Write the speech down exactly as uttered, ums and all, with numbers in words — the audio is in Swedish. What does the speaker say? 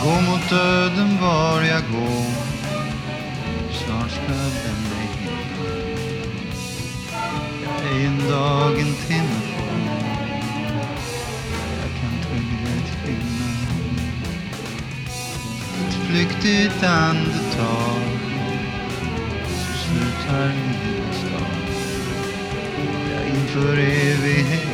Gå mot döden var jag går, snart ska den mig hinna. Jag är en dag, en timme på, jag kan tryggt finna. Ett flyktigt andetag, så slutar livets dag. Jag inför evighet